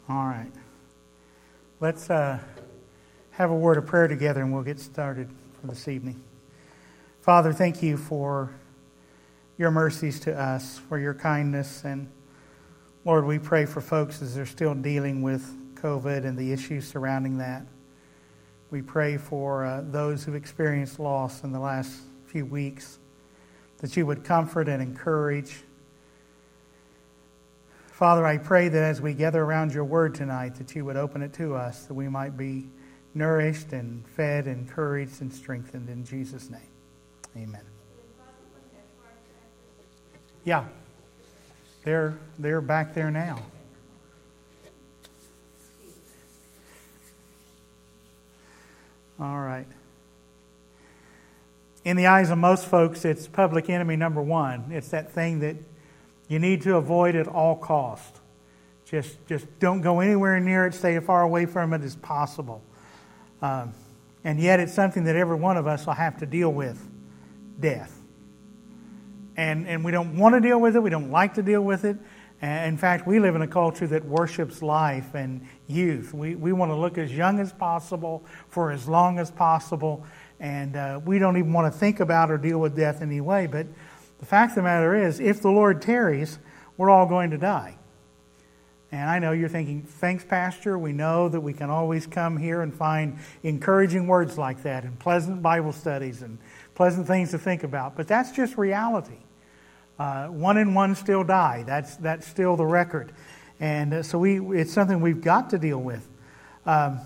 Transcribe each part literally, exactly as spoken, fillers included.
All right. Let's uh, have a word of prayer together and we'll get started for this evening. Father, thank you for your mercies to us, for your kindness. And Lord, we pray for folks as they're still dealing with COVID and the issues surrounding that. We pray for uh, those who've experienced loss in the last few weeks, that you would comfort and encourage. Father, I pray that as we gather around your word tonight, that you would open it to us, that we might be nourished and fed, encouraged and strengthened in Jesus' name. Amen. Yeah, they're they're back there now. All right. In the eyes of most folks, it's public enemy number one. It's that thing that you need to avoid at all cost. Just, just don't go anywhere near it. Stay as far away from it as possible. Um, and yet it's something that every one of us will have to deal with. Death. And, and we don't want to deal with it. We don't like to deal with it. And in fact, we live in a culture that worships life and youth. We, we want to look as young as possible for as long as possible. And uh, we don't even want to think about or deal with death anyway. But the fact of the matter is, if the Lord tarries, we're all going to die. And I know you're thinking, thanks, Pastor. We know that we can always come here and find encouraging words like that and pleasant Bible studies and pleasant things to think about. But that's just reality. Uh, one in one still die. That's that's still the record. And uh, so we it's something we've got to deal with. Um,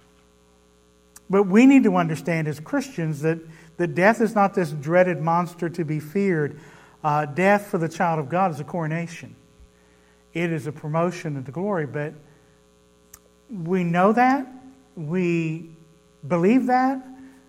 but we need to understand as Christians that that death is not this dreaded monster to be feared. Uh, death for the child of God is a coronation. It is a promotion into glory. But we know that. We believe that.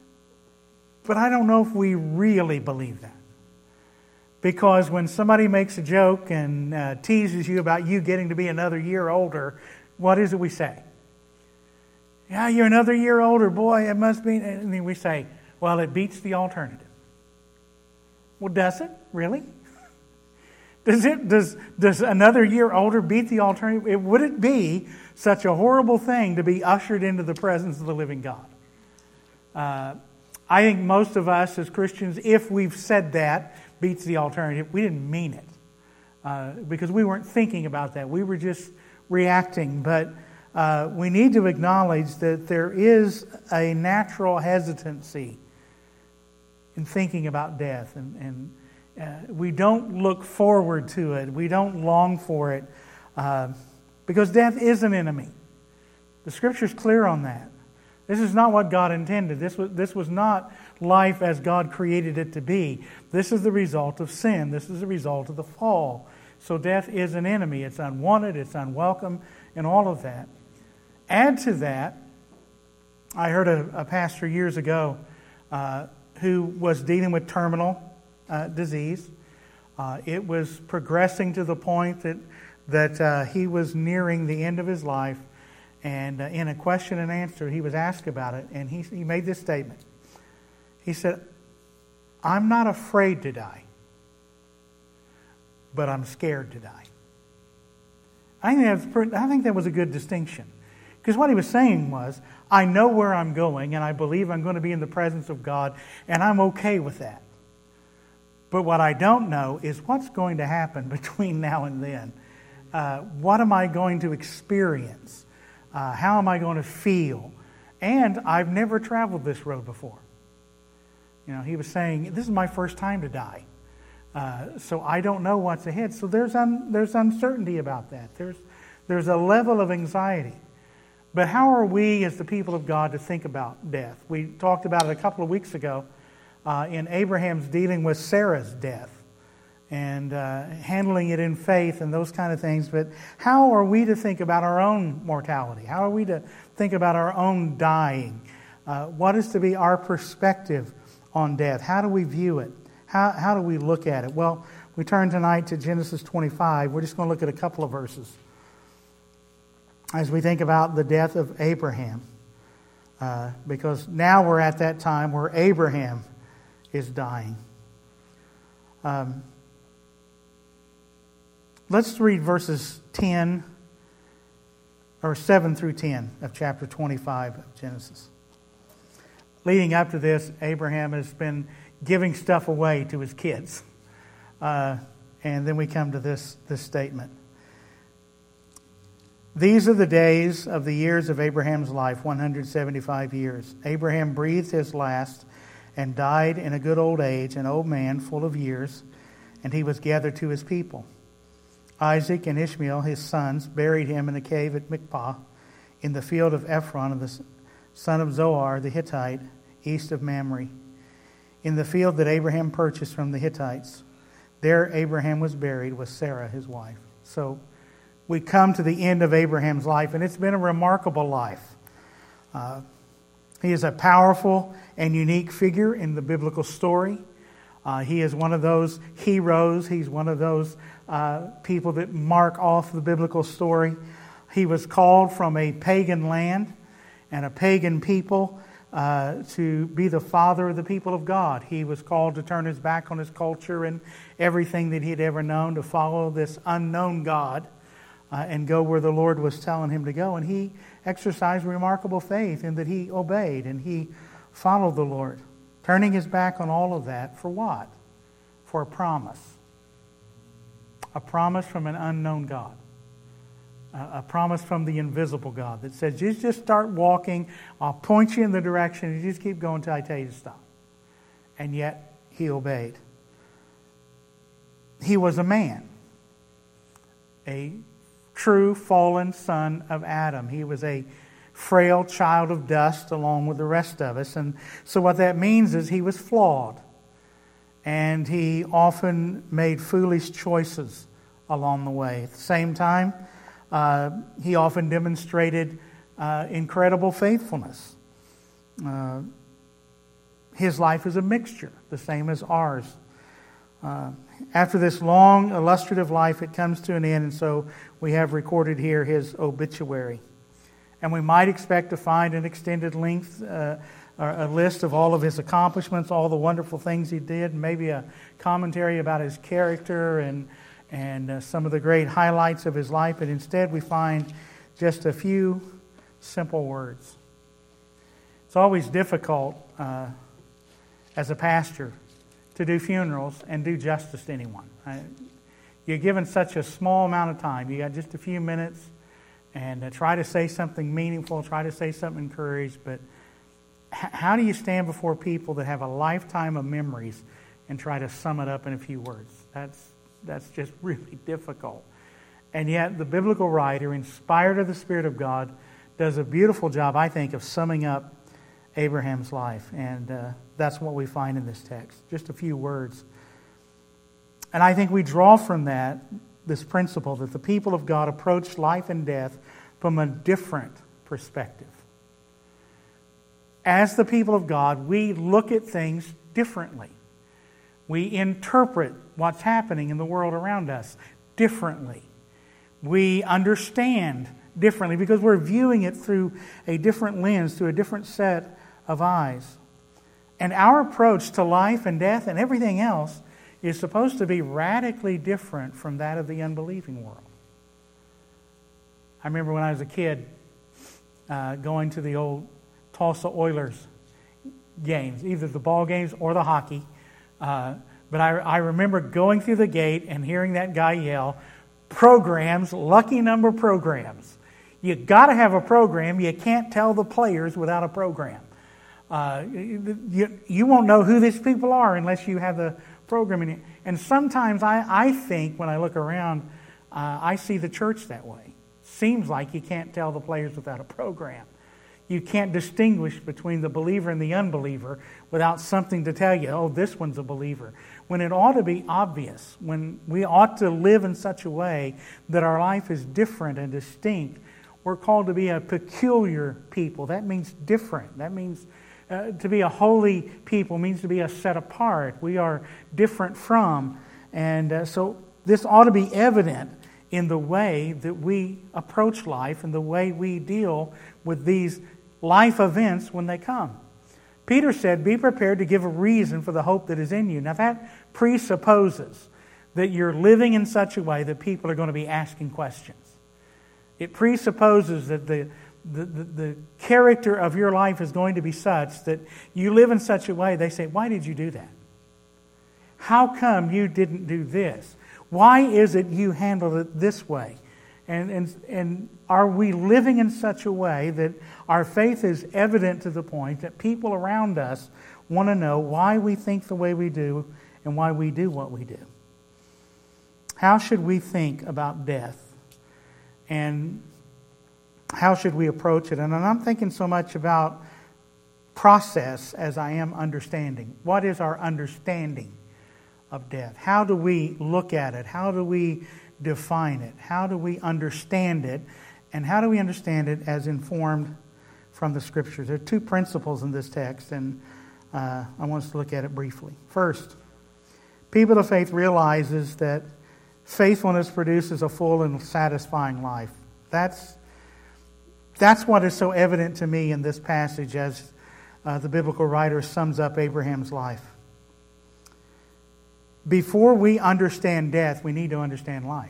But I don't know if we really believe that. Because when somebody makes a joke and uh, teases you about you getting to be another year older, what is it we say? Yeah, you're another year older, boy, it must be. And then we say, well, it beats the alternative. Well, does it? Really? Does it? Does does another year older beat the alternative? It, would it be such a horrible thing to be ushered into the presence of the living God? Uh, I think most of us as Christians, if we've said that, beats the alternative, we didn't mean it. Uh, because we weren't thinking about that. We were just reacting. But uh, we need to acknowledge that there is a natural hesitancy in thinking about death. And, and uh, we don't look forward to it. We don't long for it. Uh, because death is an enemy. The Scripture's clear on that. This is not what God intended. This was, this was not life as God created it to be. This is the result of sin. This is the result of the fall. So death is an enemy. It's unwanted. It's unwelcome and all of that. Add to that, I heard a, a pastor years ago uh, who was dealing with terminal uh, disease. Uh, it was progressing to the point that, that uh, he was nearing the end of his life. And uh, in a question and answer, he was asked about it, and he, he made this statement. He said, I'm not afraid to die, but I'm scared to die. I think, that's, I think that was a good distinction. Because what he was saying was, I know where I'm going, and I believe I'm going to be in the presence of God, and I'm okay with that. But what I don't know is what's going to happen between now and then. Uh, what am I going to experience? Uh, how am I going to feel? And I've never traveled this road before. You know, he was saying, this is my first time to die. Uh, so I don't know what's ahead. So there's un, there's uncertainty about that. There's, there's a level of anxiety. But how are we as the people of God to think about death? We talked about it a couple of weeks ago uh, in Abraham's dealing with Sarah's death. And uh, handling it in faith and those kind of things. But how are we to think about our own mortality? How are we to think about our own dying? Uh, what is to be our perspective on death? How do we view it? How, how do we look at it? Well, we turn tonight to Genesis twenty-five. We're just going to look at a couple of verses as we think about the death of Abraham. Uh, because now we're at that time where Abraham is dying. Um, let's read verses ten or seven through ten of chapter twenty-five of Genesis. Leading up to this, Abraham has been giving stuff away to his kids. Uh, and then we come to this, this statement. These are the days of the years of Abraham's life, one hundred seventy-five years. Abraham breathed his last and died in a good old age, an old man full of years, and he was gathered to his people. Isaac and Ishmael, his sons, buried him in a cave at Mizpah in the field of Ephron, the son of Zohar the Hittite, east of Mamre, in the field that Abraham purchased from the Hittites. There Abraham was buried with Sarah, his wife. So we come to the end of Abraham's life, and it's been a remarkable life. Uh, he is a powerful and unique figure in the biblical story. Uh, he is one of those heroes. He's one of those uh, people that mark off the biblical story. He was called from a pagan land and a pagan people uh, to be the father of the people of God. He was called to turn his back on his culture and everything that he'd ever known, to follow this unknown God uh, and go where the Lord was telling him to go. And he exercised remarkable faith in that he obeyed and he followed the Lord, turning his back on all of that for what? For a promise. A promise from an unknown God. A promise from the invisible God that says, you just start walking, I'll point you in the direction, and you just keep going until I tell you to stop. And yet, he obeyed. He was a man. A true fallen son of Adam. He was a frail child of dust along with the rest of us. And so what that means is he was flawed. And he often made foolish choices along the way. At the same time, uh, he often demonstrated uh, incredible faithfulness. Uh, his life is a mixture, the same as ours. Uh, after this long, illustrative life, it comes to an end, and so we have recorded here his obituary. And we might expect to find an extended length, uh, a list of all of his accomplishments, all the wonderful things he did, maybe a commentary about his character and and uh, some of the great highlights of his life. But instead we find just a few simple words. It's always difficult uh, as a pastor to do funerals and do justice to anyone. I, you're given such a small amount of time. You got just a few minutes, and uh, try to say something meaningful, try to say something encouraged, but how do you stand before people that have a lifetime of memories and try to sum it up in a few words? That's that's just really difficult. And yet the biblical writer, inspired of the Spirit of God, does a beautiful job, I think, of summing up Abraham's life. And uh, that's what we find in this text. Just a few words. And I think we draw from that this principle that the people of God approach life and death from a different perspective. As the people of God, we look at things differently. We interpret what's happening in the world around us differently. We understand differently because we're viewing it through a different lens, through a different set of eyes. And our approach to life and death and everything else is supposed to be radically different from that of the unbelieving world. I remember when I was a kid uh, going to the old Tulsa Oilers games, either the ball games or the hockey. Uh, but I, I remember going through the gate and hearing that guy yell, programs, lucky number programs. You got to have a program. You can't tell the players without a program. Uh, you, you won't know who these people are unless you have the program in it. And sometimes I, I think when I look around, uh, I see the church that way. Seems like you can't tell the players without a program. You can't distinguish between the believer and the unbeliever without something to tell you, oh, this one's a believer. When it ought to be obvious, when we ought to live in such a way that our life is different and distinct. We're called to be a peculiar people. That means different. That means uh, to be a holy people means to be a set apart. We are different from. And uh, so this ought to be evident in the way that we approach life and the way we deal with these life events when they come. Peter said, be prepared to give a reason for the hope that is in you. Now that presupposes that you're living in such a way that people are going to be asking questions. It presupposes that the, the, the, the character of your life is going to be such that you live in such a way, they say, why did you do that? How come you didn't do this? Why is it you handled it this way? And, and, and are we living in such a way that our faith is evident to the point that people around us want to know why we think the way we do and why we do what we do? How should we think about death? And how should we approach it? And I'm thinking so much about process as I am understanding. What is our understanding of death? How do we look at it? How do we define it? How do we understand it? And how do we understand it as informed from the Scriptures? There are two principles in this text, and uh, I want us to look at it briefly. First, people of faith realizes that faithfulness produces a full and satisfying life. That's, that's what is so evident to me in this passage as uh, the biblical writer sums up Abraham's life. Before we understand death, we need to understand life.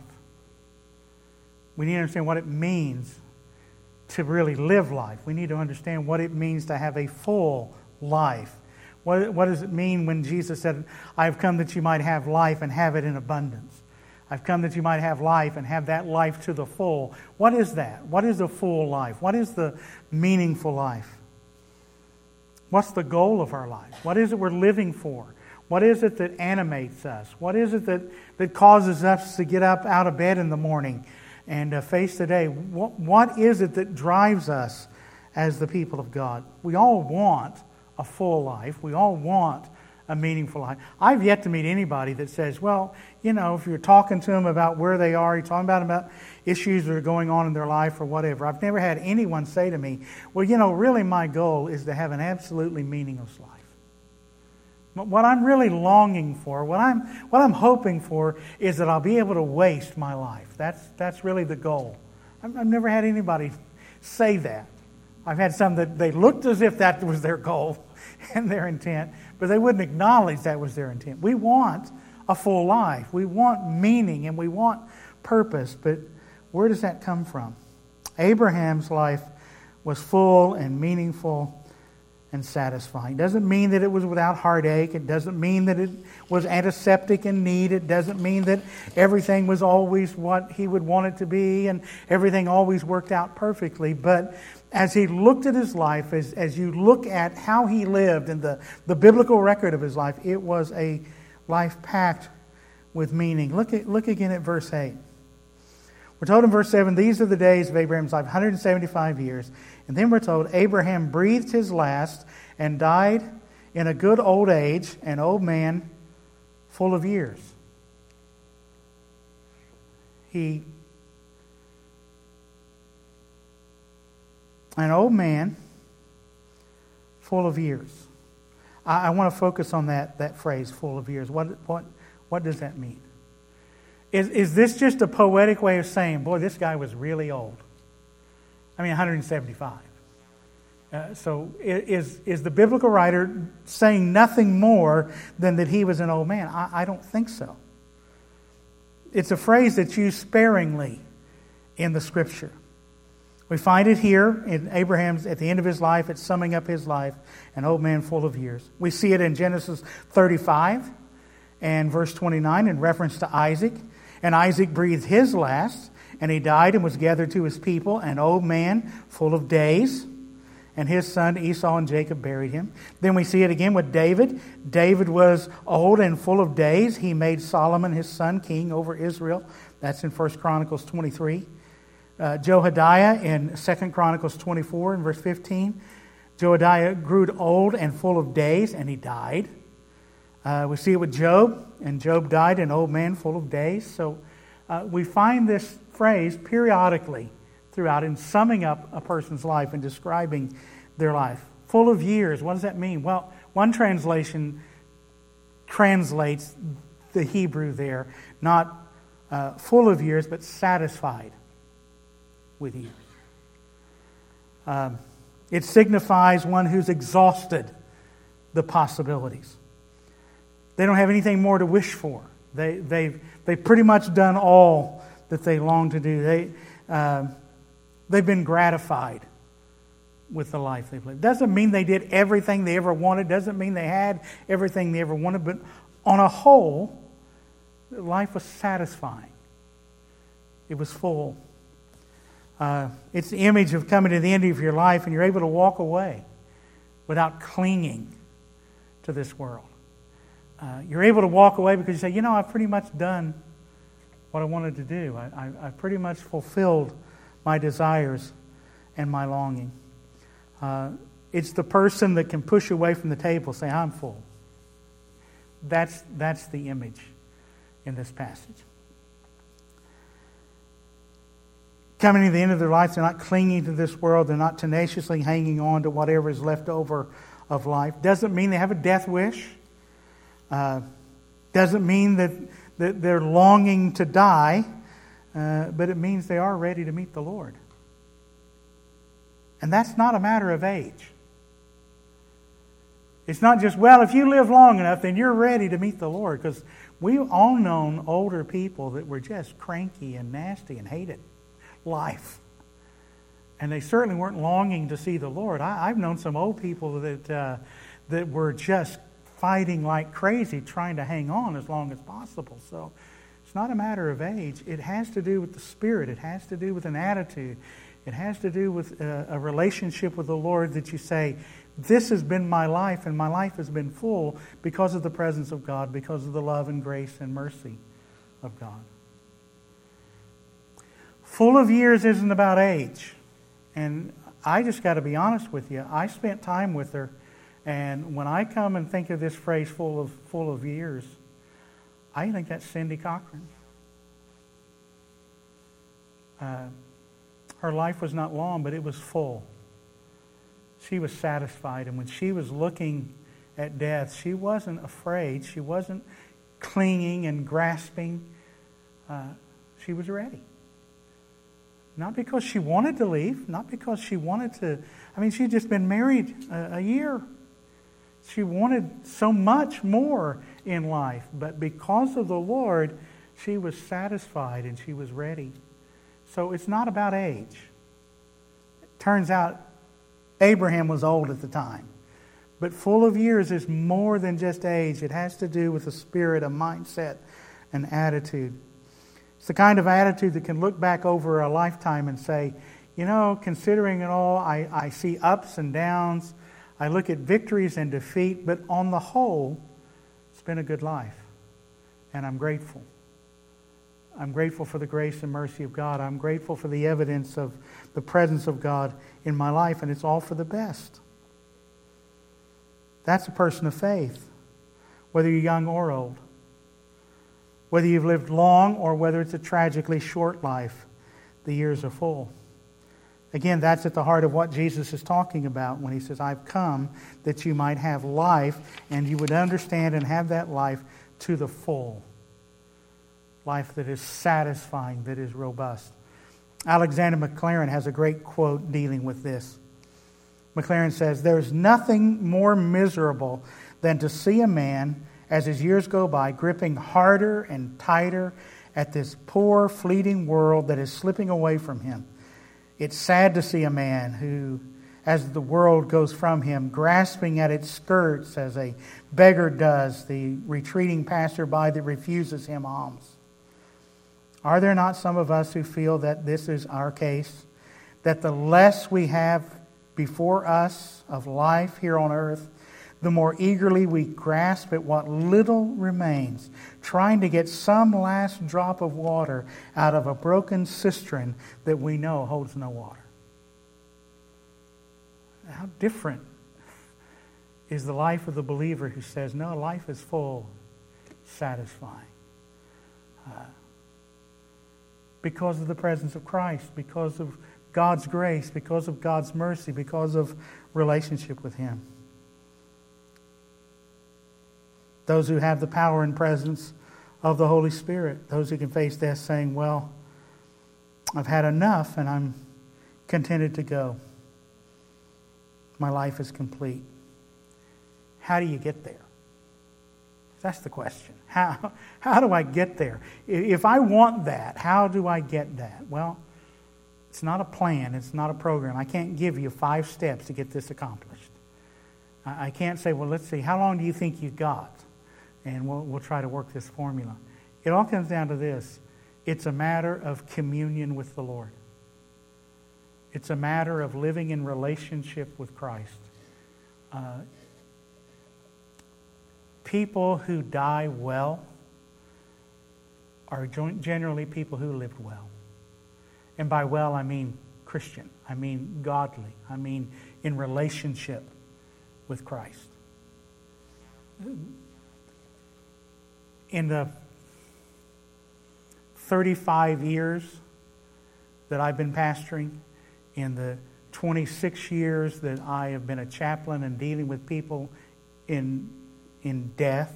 We need to understand what it means to really live life. We need to understand what it means to have a full life. What, what does it mean when Jesus said, I have come that you might have life and have it in abundance? I've come that you might have life and have that life to the full. What is that? What is a full life? What is the meaningful life? What's the goal of our life? What is it we're living for? What is it that animates us? What is it that, that causes us to get up out of bed in the morning and uh, face the day? What, what is it that drives us as the people of God? We all want a full life. We all want a meaningful life. I've yet to meet anybody that says, well, you know, if you're talking to them about where they are, you're talking about them about issues that are going on in their life or whatever. I've never had anyone say to me, well, you know, really my goal is to have an absolutely meaningless life. What I'm really longing for, what I'm what I'm hoping for, is that I'll be able to waste my life. That's that's really the goal. I've, I've never had anybody say that. I've had some that they looked as if that was their goal and their intent, but they wouldn't acknowledge that was their intent. We want a full life. We want meaning and we want purpose, but where does that come from? Abraham's life was full and meaningful and satisfying. It doesn't mean that it was without heartache. It doesn't mean that it was antiseptic in need. It doesn't mean that everything was always what he would want it to be and everything always worked out perfectly. But as he looked at his life, as, as you look at how he lived and the, the biblical record of his life, it was a life packed with meaning. Look at look again at verse eight. We're told in verse seven, these are the days of Abraham's life, one hundred seventy-five years. And then we're told, Abraham breathed his last and died in a good old age, an old man full of years. He, an old man full of years. I, I want to focus on that, that phrase, full of years. What, what, what does that mean? Is, is this just a poetic way of saying, boy, this guy was really old? I mean, one hundred seventy-five. Uh, so is, is the biblical writer saying nothing more than that he was an old man? I, I don't think so. It's a phrase that's used sparingly in the Scripture. We find it here in Abraham's, at the end of his life, it's summing up his life, an old man full of years. We see it in Genesis thirty-five and verse twenty-nine in reference to Isaac. And Isaac breathed his last, and he died and was gathered to his people, an old man full of days. And his son Esau and Jacob buried him. Then we see it again with David. David was old and full of days. He made Solomon his son king over Israel. That's in First Chronicles twenty-three. Uh, Jehoiada in Second Chronicles twenty-four and verse fifteen. Jehoiada grew old and full of days, and he died. Uh, we see it with Job, and Job died an old man full of days. So uh, we find this phrase periodically throughout in summing up a person's life and describing their life. Full of years, what does that mean? Well, one translation translates the Hebrew there, not uh, full of years, but satisfied with years. Um, it signifies one who's exhausted the possibilities. They don't have anything more to wish for. They, they've, they've pretty much done all that they long to do. They, uh, They've been gratified with the life they've lived. Doesn't mean they did everything they ever wanted. Doesn't mean they had everything they ever wanted. But on a whole, life was satisfying. It was full. Uh, it's the image of coming to the end of your life and you're able to walk away without clinging to this world. Uh, you're able to walk away because you say, you know, I've pretty much done what I wanted to do. I, I, I've pretty much fulfilled my desires and my longing. Uh, it's the person that can push away from the table and say, I'm full. That's, that's the image in this passage. Coming to the end of their life, they're not clinging to this world. They're not tenaciously hanging on to whatever is left over of life. Doesn't mean they have a death wish. Uh, doesn't mean that, that they're longing to die. Uh, but it means they are ready to meet the Lord. And that's not a matter of age. It's not just, well, if you live long enough, then you're ready to meet the Lord. Because we've all known older people that were just cranky and nasty and hated life. And they certainly weren't longing to see the Lord. I, I've known some old people that uh, that were just fighting like crazy, trying to hang on as long as possible. So it's not a matter of age. It has to do with the Spirit. It has to do with an attitude. It has to do with a, a relationship with the Lord that you say, this has been my life, and my life has been full because of the presence of God, because of the love and grace and mercy of God. Full of years isn't about age. And I just got to be honest with you. I spent time with her. And when I come and think of this phrase, full of full of years, I think that's Cindy Cochran. Uh, her life was not long, but it was full. She was satisfied. And when she was looking at death, she wasn't afraid. She wasn't clinging and grasping. Uh, she was ready. Not because she wanted to leave, not because she wanted to. I mean, she'd just been married a, a year. She wanted so much more in life. But because of the Lord, she was satisfied and she was ready. So it's not about age. It turns out Abraham was old at the time. But full of years is more than just age. It has to do with a spirit, a mindset, an attitude. It's the kind of attitude that can look back over a lifetime and say, you know, considering it all, I, I see ups and downs. I look at victories and defeat. But on the whole, it's been a good life. And I'm grateful. I'm grateful for the grace and mercy of God. I'm grateful for the evidence of the presence of God in my life. And it's all for the best. That's a person of faith, whether you're young or old. Whether you've lived long or whether it's a tragically short life, the years are full. Again, that's at the heart of what Jesus is talking about when he says, I've come that you might have life and you would understand and have that life to the full. Life that is satisfying, that is robust. Alexander Maclaren has a great quote dealing with this. Maclaren says, there's nothing more miserable than to see a man, as his years go by, gripping harder and tighter at this poor, fleeting world that is slipping away from him. It's sad to see a man who, as the world goes from him, grasping at its skirts as a beggar does the retreating passerby that refuses him alms. Are there not some of us who feel that this is our case? That the less we have before us of life here on earth, the more eagerly we grasp at what little remains, trying to get some last drop of water out of a broken cistern that we know holds no water. How different is the life of the believer who says, no, life is full, satisfying. Uh, because of the presence of Christ, because of God's grace, because of God's mercy, because of relationship with Him. Those who have the power and presence of the Holy Spirit. Those who can face death saying, well, I've had enough and I'm contented to go. My life is complete. How do you get there? That's the question. How, how do I get there? If I want that, how do I get that? Well, It's not a plan. It's not a program. I can't give you five steps to get this accomplished. I can't say, well, let's see, how long do you think you've got? And we'll, we'll try to work this formula. It all comes down to this. It's a matter of communion with the Lord. It's a matter of living in relationship with Christ. Uh, people who die well are generally people who lived well. And by well, I mean Christian. I mean godly. I mean in relationship with Christ. In the thirty-five years that I've been pastoring, in the twenty-six years that I have been a chaplain and dealing with people in, in death,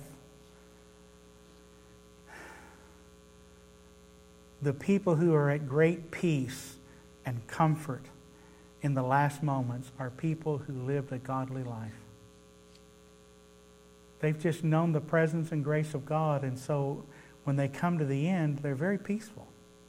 the people who are at great peace and comfort in the last moments are people who lived a godly life. They've just known the presence and grace of God, and so when they come to the end, they're very peaceful.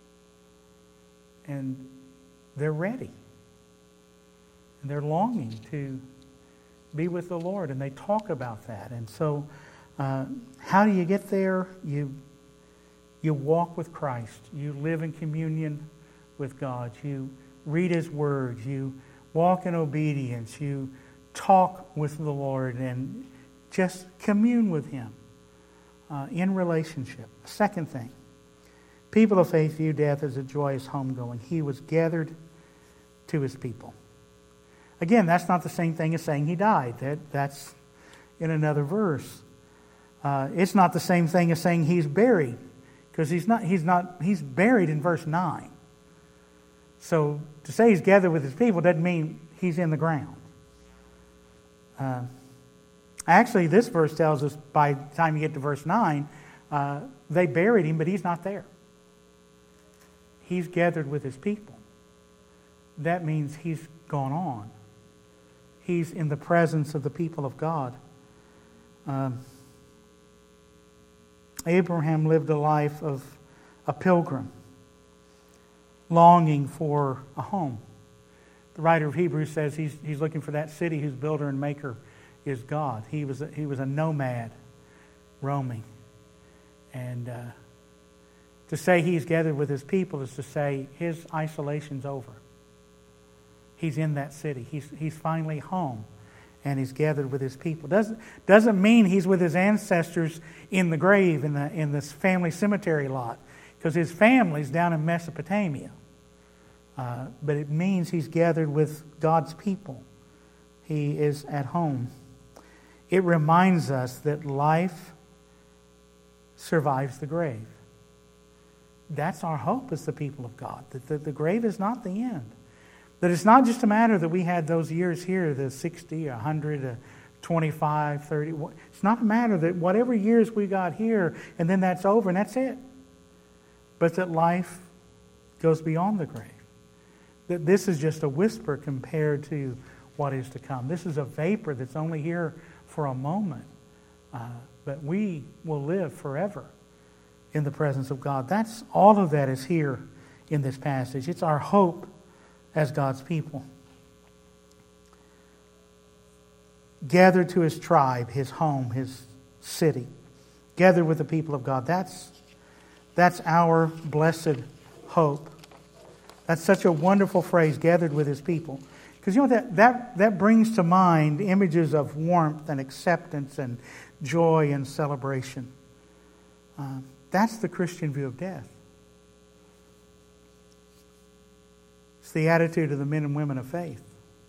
And they're ready. And they're longing to be with the Lord, and they talk about that. And so, uh, how do you get there? You You walk with Christ. You live in communion with God. You read His Word. You walk in obedience. You talk with the Lord and just commune with Him uh, in relationship. Second thing, people of faith view death as a joyous homegoing. He was gathered to His people. Again, that's not the same thing as saying He died. That, that's in another verse. Uh, it's not the same thing as saying He's buried. Because he's not, he's not, he's buried in verse nine. So to say He's gathered with His people doesn't mean He's in the ground. Uh, actually, this verse tells us by the time you get to verse nine, uh, they buried Him, but He's not there. He's gathered with His people. That means He's gone on. He's in the presence of the people of God. Um, Abraham lived a life of a pilgrim, longing for a home. The writer of Hebrews says he's, he's looking for that city whose builder and maker is God. He was a, he was a nomad roaming. And uh, to say he's gathered with his people is to say his isolation's over. He's in that city. He's, he's finally home. And he's gathered with his people. Doesn't, doesn't mean he's with his ancestors in the grave, in the in this family cemetery lot, because his family's down in Mesopotamia. Uh, but it means he's gathered with God's people. He is at home. It reminds us that life survives the grave. That's our hope as the people of God, that the, the grave is not the end. That it's not just a matter that we had those years here, the sixty, one hundred, twenty-five, thirty. It's not a matter that whatever years we got here, and then that's over, and that's it. But that life goes beyond the grave. That this is just a whisper compared to what is to come. This is a vapor that's only here for a moment. Uh, but we will live forever in the presence of God. That's all of that is here in this passage. It's our hope as God's people. Gathered to His tribe, His home, His city. Gathered with the people of God. That's, that's our blessed hope. That's such a wonderful phrase, gathered with His people. Because you know that, that that brings to mind images of warmth and acceptance and joy and celebration. Uh, that's the Christian view of death. It's the attitude of the men and women of faith.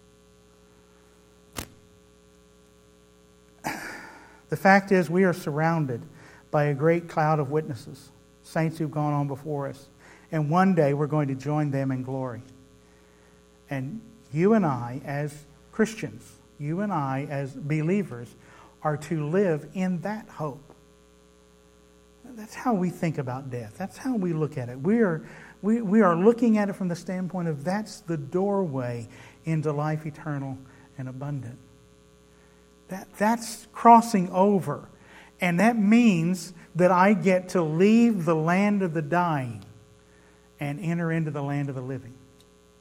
The fact is, we are surrounded by a great cloud of witnesses, saints who've gone on before us. And one day we're going to join them in glory. And you and I, as Christians, you and I, as believers, are to live in that hope. That's how we think about death. That's how we look at it. We are, we, we are looking at it from the standpoint of that's the doorway into life eternal and abundant. That, that's crossing over. And that means that I get to leave the land of the dying and enter into the land of the living.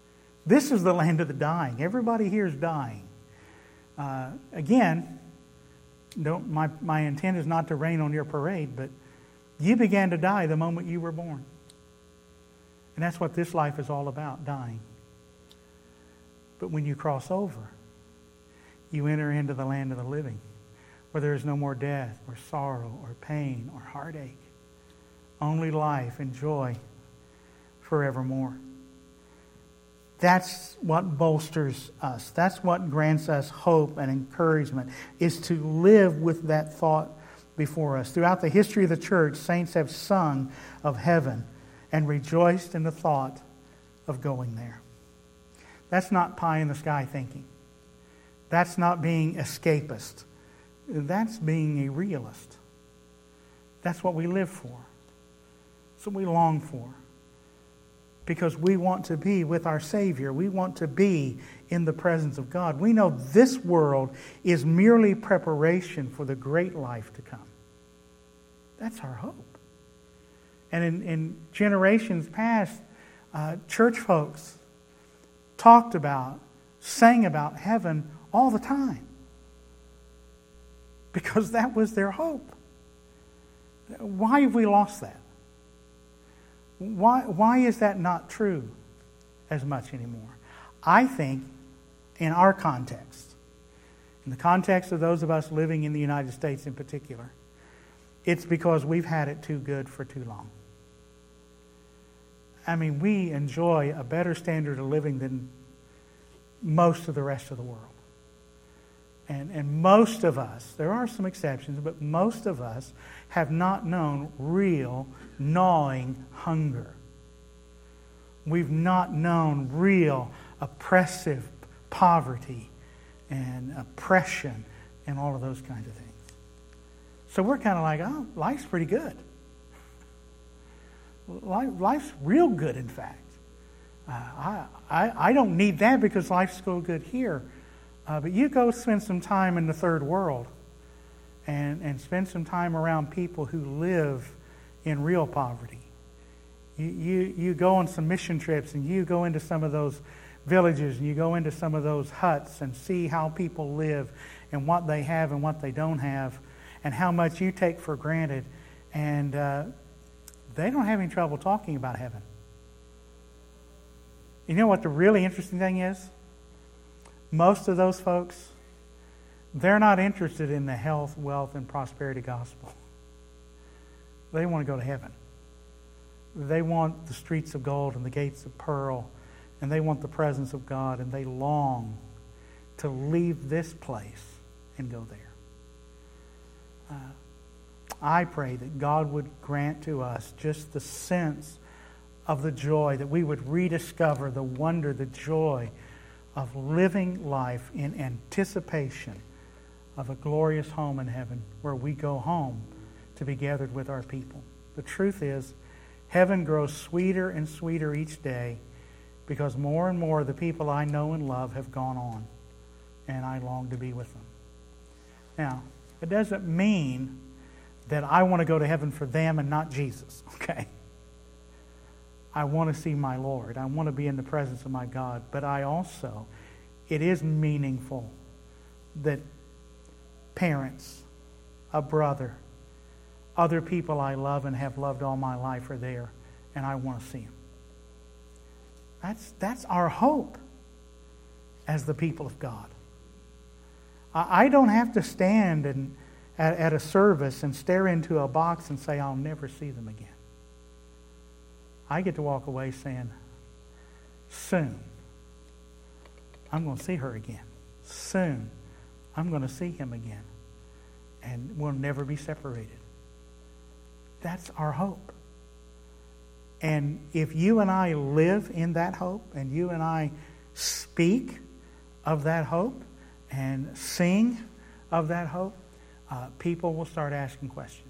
This is the land of the dying. Everybody here is dying. Uh, again, don't, my, my intent is not to rain on your parade, but you began to die the moment you were born. And that's what this life is all about, dying. But when you cross over, you enter into the land of the living, where there is no more death or sorrow or pain or heartache. Only life and joy forevermore. That's what bolsters us. That's what grants us hope and encouragement, is to live with that thought before us. Throughout the history of the church, saints have sung of heaven and rejoiced in the thought of going there. That's not pie in the sky thinking. That's not being escapist. That's being a realist. That's what we live for. That's what we long for. Because we want to be with our Savior. We want to be in the presence of God. We know this world is merely preparation for the great life to come. That's our hope. And in, in generations past, uh, church folks talked about, sang about heaven all the time. Because that was their hope. Why have we lost that? Why, why is that not true as much anymore? I think in our context, in the context of those of us living in the United States in particular, it's because we've had it too good for too long. I mean, we enjoy a better standard of living than most of the rest of the world. And, and most of us, there are some exceptions, but most of us have not known real gnawing hunger. We've not known real oppressive poverty and oppression and all of those kinds of things. So we're kind of like, oh, life's pretty good. Life, life's real good, in fact. Uh, I, I, I don't need that because life's so good here. Uh, but you go spend some time in the third world and, and spend some time around people who live in real poverty. You, you, you go on some mission trips and you go into some of those villages and you go into some of those huts and see how people live and what they have and what they don't have and how much you take for granted. And uh, they don't have any trouble talking about heaven. You know what the really interesting thing is? Most of those folks, they're not interested in the health, wealth, and prosperity gospel. They want to go to heaven. They want the streets of gold and the gates of pearl, and they want the presence of God, and they long to leave this place and go there. Uh, I pray that God would grant to us just the sense of the joy, that we would rediscover the wonder, the joy of living life in anticipation of a glorious home in heaven where we go home to be gathered with our people. The truth is, heaven grows sweeter and sweeter each day because more and more of the people I know and love have gone on, and I long to be with them. Now, it doesn't mean that I want to go to heaven for them and not Jesus, okay? I want to see my Lord. I want to be in the presence of my God. But I also, it is meaningful that parents, a brother, other people I love and have loved all my life are there, and I want to see them. That's, that's our hope as the people of God. I, I don't have to stand and, at, at a service and stare into a box and say, I'll never see them again. I get to walk away saying, soon, I'm going to see her again. Soon, I'm going to see him again. And we'll never be separated. That's our hope. And if you and I live in that hope, and you and I speak of that hope, and sing of that hope, uh, people will start asking questions.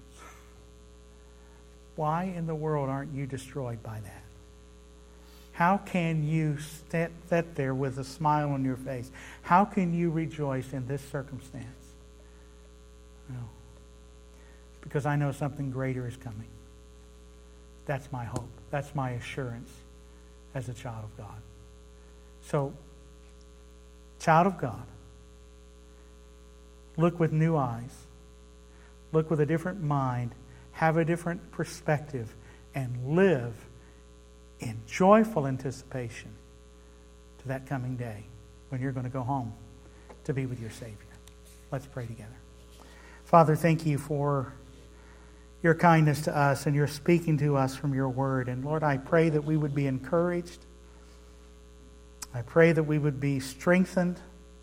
Why in the world aren't you destroyed by that? How can you sit, sit there with a smile on your face? How can you rejoice in this circumstance? No. Because I know something greater is coming. That's my hope. That's my assurance as a child of God. So, child of God, look with new eyes. Look with a different mind. Have a different perspective. And live in joyful anticipation to that coming day when you're going to go home to be with your Savior. Let's pray together. Father, thank you for your kindness to us and your speaking to us from your word. And Lord, I pray that we would be encouraged. I pray that we would be strengthened.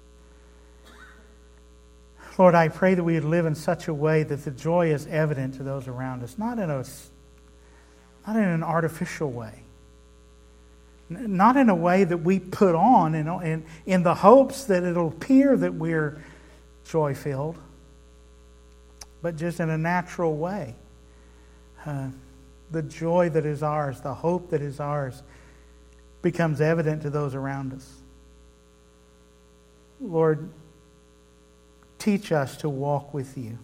Lord, I pray that we would live in such a way that the joy is evident to those around us, not in a, not in an artificial way, not in a way that we put on in, in, in the hopes that it'll appear that we're joy-filled, but just in a natural way. Uh, the joy that is ours, the hope that is ours, becomes evident to those around us. Lord, teach us to walk with you.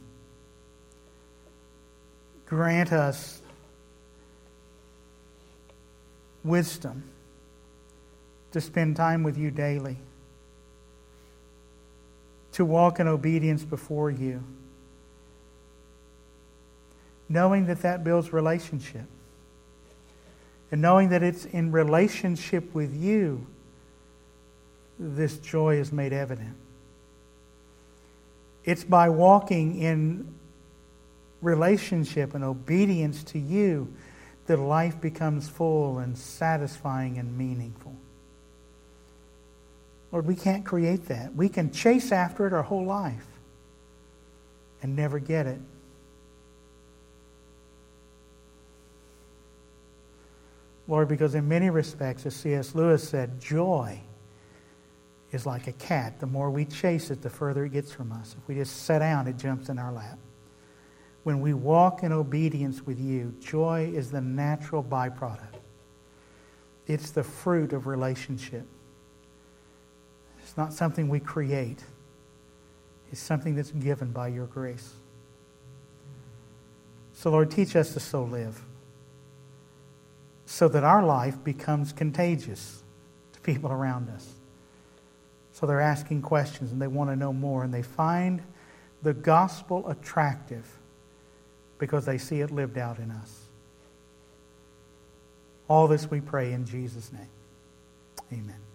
Grant us wisdom to spend time with you daily, to walk in obedience before you, knowing that that builds relationship, and knowing that it's in relationship with you this joy is made evident. It's by walking in relationship and obedience to you that life becomes full and satisfying and meaningful. Lord, we can't create that. We can chase after it our whole life and never get it. Lord, because in many respects, as C S Lewis said, joy is like a cat. The more we chase it, the further it gets from us. If we just sit down, it jumps in our lap. When we walk in obedience with you, joy is the natural byproduct. It's the fruit of relationship. It's not something we create. It's something that's given by your grace. So, Lord, teach us to so live, so that our life becomes contagious to people around us. So they're asking questions and they want to know more, and they find the gospel attractive because they see it lived out in us. All this we pray in Jesus' name. Amen.